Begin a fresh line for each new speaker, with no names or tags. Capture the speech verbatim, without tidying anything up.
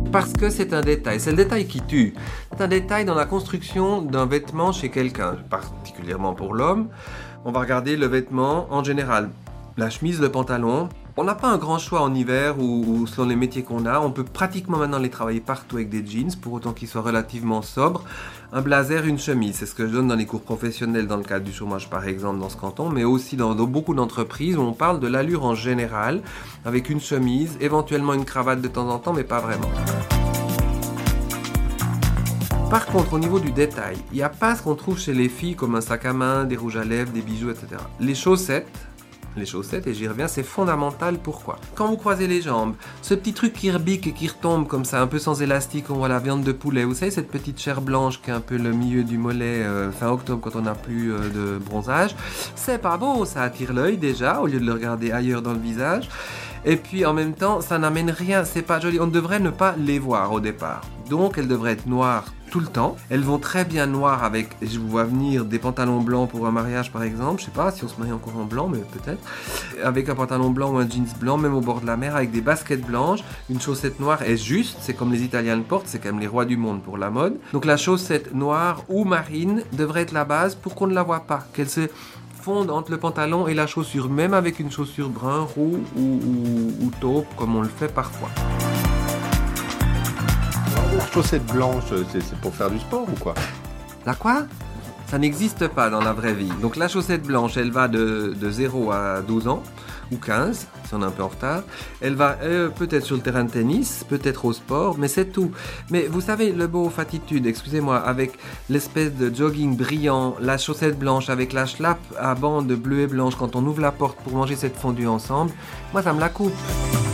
Parce que c'est un détail, c'est le détail qui tue. C'est un détail dans la construction d'un vêtement chez quelqu'un, particulièrement pour l'homme. On va regarder le vêtement en général, la chemise, le pantalon. On n'a pas un grand choix en hiver ou, ou selon les métiers qu'on a. On peut pratiquement maintenant les travailler partout avec des jeans, pour autant qu'ils soient relativement sobres. Un blazer, une chemise, c'est ce que je donne dans les cours professionnels dans le cadre du chômage par exemple dans ce canton, mais aussi dans, dans beaucoup d'entreprises où on parle de l'allure en général, avec une chemise, éventuellement une cravate de temps en temps, mais pas vraiment. Par contre, au niveau du détail, il n'y a pas ce qu'on trouve chez les filles comme un sac à main, des rouges à lèvres, des bijoux, et cetera. Les chaussettes, les chaussettes, et j'y reviens, c'est fondamental. Pourquoi ? Quand vous croisez les jambes, ce petit truc qui rebique et qui retombe comme ça, un peu sans élastique, on voit la viande de poulet. Vous savez, cette petite chair blanche qui est un peu le milieu du mollet euh, fin octobre quand on n'a plus euh, de bronzage. C'est pas beau, ça attire l'œil déjà, au lieu de le regarder ailleurs dans le visage. Et puis en même temps, ça n'amène rien, c'est pas joli. On devrait ne pas les voir au départ. Donc elles devraient être noires tout le temps. Elles vont très bien noires avec, je vous vois venir, des pantalons blancs pour un mariage par exemple. Je sais pas si on se marie encore en blanc, mais peut-être. Avec un pantalon blanc ou un jeans blanc, même au bord de la mer, avec des baskets blanches. Une chaussette noire est juste, c'est comme les Italiens le portent, c'est quand même les rois du monde pour la mode. Donc la chaussette noire ou marine devrait être la base pour qu'on ne la voit pas, qu'elle se fonde entre le pantalon et la chaussure, même avec une chaussure brun, roux ou, ou, ou taupe, comme on le fait parfois.
La chaussette blanche, c'est, c'est pour faire du sport ou quoi ?
La quoi ? Ça n'existe pas dans la vraie vie. Donc la chaussette blanche, elle va de, de zéro à douze ans, ou quinze, si on est un peu en retard. Elle va euh, peut-être sur le terrain de tennis, peut-être au sport, mais c'est tout. Mais vous savez, le beau fatitude, excusez-moi, avec l'espèce de jogging brillant, la chaussette blanche avec la schlappe à bande bleue et blanche, quand on ouvre la porte pour manger cette fondue ensemble, moi ça me la coupe.